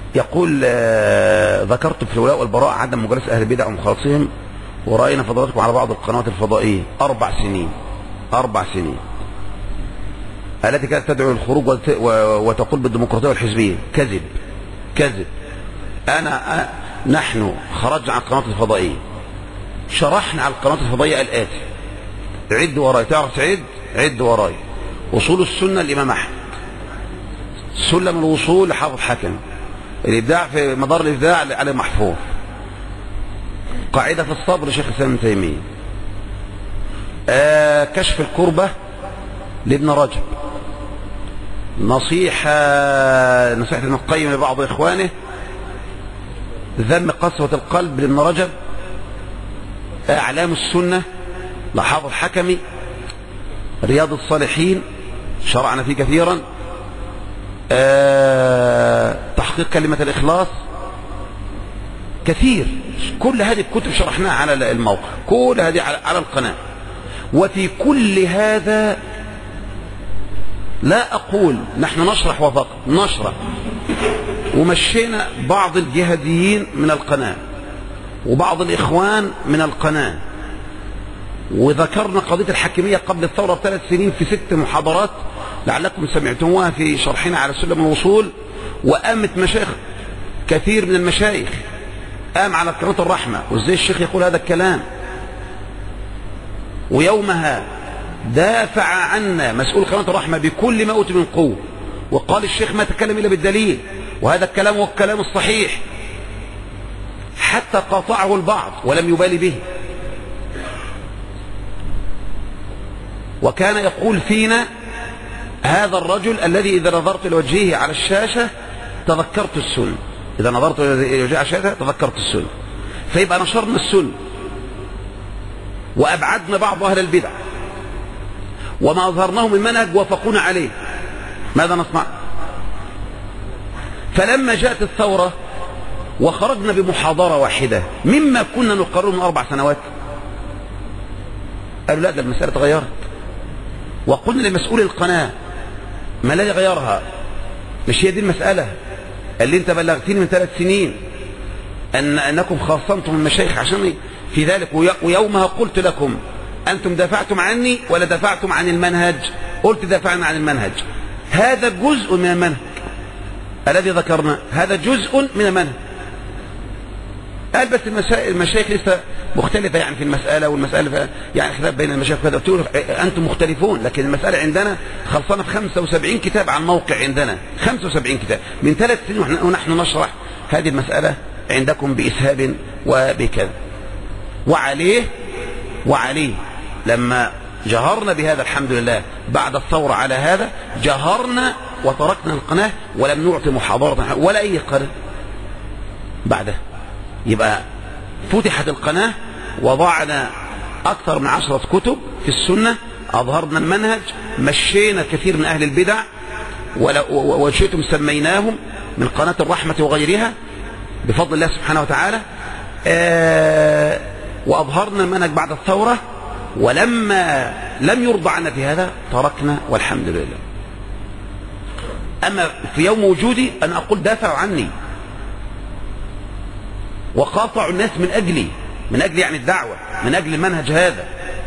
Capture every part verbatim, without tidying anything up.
يقول آه ذكرت في الولاء والبراء عدم مجالسة أهل البدع ومخالصهم، ورأينا فضلاتكم على بعض القنوات الفضائية أربع سنين أربع سنين التي كانت تدعو للخروج وتقول بالديمقراطية والحزبية. كذب كذب. أنا أ... نحن خرجنا عن القنوات الفضائية، شرحنا على القنوات الفضائية الآتي، عد وراي. تعرف تعد؟ عد وراي. وصول السنة الإمام أحمد، سلم الوصول لحافظ حكم، الإبداع في مدار الإبداع لعلي محفوظ، قاعدة في الصبر لشيخ الإسلام ابن تيمية، آه كشف الكربة لابن رجب، نصيحة نصيحة ابن القيم لبعض إخوانه، ذم قسوة القلب لابن رجب، أعلام السنة لحافظ حكمي، رياض الصالحين شرعنا فيه كثيرا، أه تحقيق كلمة الإخلاص، كثير. كل هذه الكتب شرحناها على الموقع، كل هذه على القناة. وفي كل هذا لا أقول نحن نشرح وفقط، نشرح ومشينا بعض الجهاديين من القناة وبعض الإخوان من القناة، وذكرنا قضية الحاكمية قبل الثورة بثلاث سنين في ست محاضرات لعلكم سمعتموها في شرحنا على سلم الوصول. وقامت مشايخ كثير من المشايخ قام على قناة الرحمة، وازاي الشيخ يقول هذا الكلام؟ ويومها دافع عنا مسؤول قناة الرحمة بكل ما أوتي من قوة، وقال الشيخ ما تكلم إلا بالدليل، وهذا الكلام هو الكلام الصحيح، حتى قاطعه البعض ولم يبالي به. وكان يقول فينا هذا الرجل الذي إذا نظرت لوجهه على الشاشة تذكرت السنة، إذا نظرت لوجهه على الشاشة تذكرت السنة. فيبقى نشرنا السنة وأبعدنا بعض أهل البدع، وما أظهرناه من منهج وافقونا عليه، ماذا نصنع؟ فلما جاءت الثورة وخرجنا بمحاضرة واحدة مما كنا نقرره من أربع سنوات، قالوا لا ده المسألة تغيرت. وقلنا لمسؤول القناة ما الذي غيرها؟ مش هي دي المسألة اللي انت بلغتني من ثلاث سنين أن أنكم خاصمتم المشايخ عشان في ذلك، ويومها قلت لكم أنتم دافعتم عني ولا دافعتم عن المنهج؟ قلت دافعنا عن المنهج. هذا جزء من المنهج الذي ذكرنا، هذا جزء من المنهج. قال بس المشايخ لسه مختلفة يعني في المسألة، والمسألة يعني خلاف بين المشايخ كذا. قلت له أنتم مختلفون، لكن المسألة عندنا خلصنا في خمسة وسبعين كتاب عن موقع عندنا، خمسة وسبعين كتاب من ثلاث سنين ونحن نشرح هذه المسألة عندكم بإسهاب وبكذا. وعليه وعليه لما جهرنا بهذا الحمد لله بعد الثورة على هذا، جهرنا وتركنا القناة ولم نعطي محاضرة ولا أي قناة بعدها. يبقى فتحت القناة، وضعنا أكثر من عشرة كتب في السنة، أظهرنا المنهج، مشينا كثير من أهل البدع وشئتم سميناهم من قناة الرحمة وغيرها بفضل الله سبحانه وتعالى. آه وأظهرنا المنهج بعد الثورة، ولما لم يرضى عنا في هذا تركنا والحمد لله. أما في يوم وجودي أنا أقول دافعوا عني وقاطعوا الناس من أجلي، من أجل يعني الدعوة، من أجل المنهج هذا،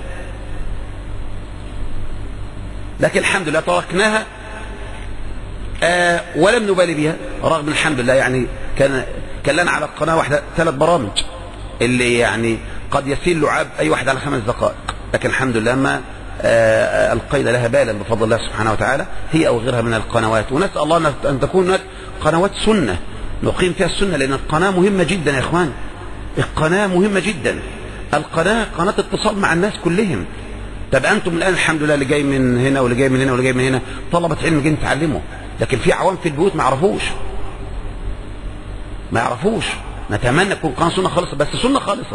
لكن الحمد لله تركناها آه ولم نبالي بها، رغم الحمد لله يعني كان كان لنا على القناة واحدة ثلاث برامج اللي يعني قد يسيل لعاب أي واحد على خمس دقائق، لكن الحمد لله ما آه القينا لها بالا بفضل الله سبحانه وتعالى، هي أو غيرها من القنوات. ونسأل الله أن تكون قنوات سنة نقيم فيها السنة، لأن القناة مهمة جدا يا إخوان، القناة مهمة جدا. القناة قناة اتصال مع الناس كلهم. طب أنتم الآن الحمد لله اللي جاي من هنا واللي جاي من هنا واللي جاي من هنا طلبة علم جايين يتعلموا، لكن في عوام في البيوت ما يعرفوش ما يعرفوش نتمنى تكون قناة سنة خالصة، بس سنة خالصة.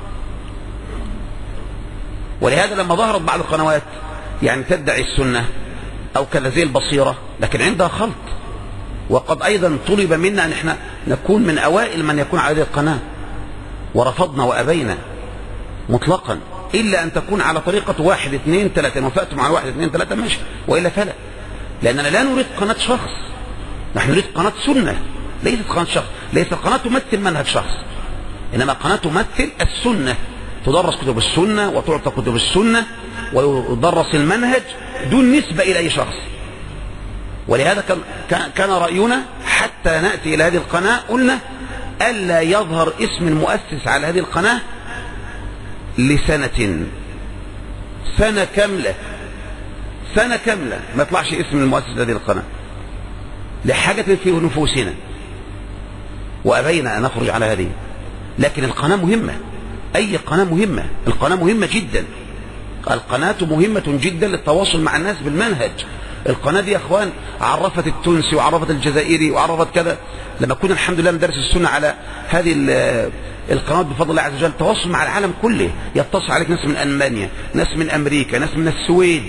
ولهذا لما ظهرت بعض القنوات يعني تدعي السنة أو كذا زي البصيرة، لكن عندها خلط. وقد أيضا طلب منا أن احنا نكون من أوائل من يكون على هذه القناة، ورفضنا وأبينا مطلقا، إلا أن تكون على طريقة واحد اثنين ثلاثة. وفأتم على واحد اثنين ثلاثة ماشي، وإلا فلا، لأننا لا نريد قناة شخص، نحن نريد قناة سنة ليست قناة شخص، ليست قناة تمثل منهج شخص، إنما قناة تمثل السنة، تدرس كتب السنة وتعطى كتب السنة ويدرس المنهج دون نسبة إلى أي شخص. ولهذا كان كان رأينا حتى نأتي إلى هذه القناة قلنا ألا يظهر اسم المؤسس على هذه القناة لسنة، سنة كاملة، سنة كاملة ما يطلعش اسم المؤسس لهذه القناة لحاجة في نفوسنا، وأبينا أن نخرج على هذه. لكن القناة مهمة، أي قناة مهمة، القناة مهمة جدا، القناة مهمة جدا للتواصل مع الناس بالمنهج. القناة دي يا أخوان عرفت التونسي وعرفت الجزائري وعرفت كذا. لما كنا الحمد لله ندرس السنة على هذه القنوات بفضل الله عز وجل، تواصل مع العالم كله، يتصل عليك ناس من ألمانيا، ناس من أمريكا، ناس من السويد،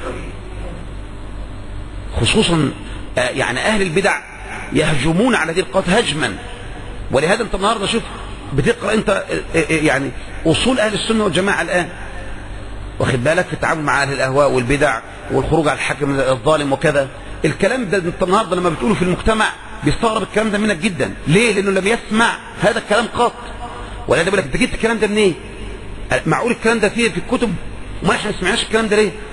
خصوصا يعني أهل البدع يهجمون على هذه القنوات هجما. ولهذا انت النهارده شوف بتقرأ انت يعني أصول أهل السنة والجماعة الآن، واخد بالك، في التعامل مع أهل الأهواء والبدع والخروج على الحاكم الظالم وكذا. الكلام ده انت النهارده لما بتقوله في المجتمع بيستغرب الكلام ده منك جدا. ليه؟ لأنه لم يسمع هذا الكلام قط. ولهذا بيقول لك انت جبت الكلام ده منين؟ معقول الكلام ده فيه في الكتب وما احنا ما سمعناش الكلام ده ليه؟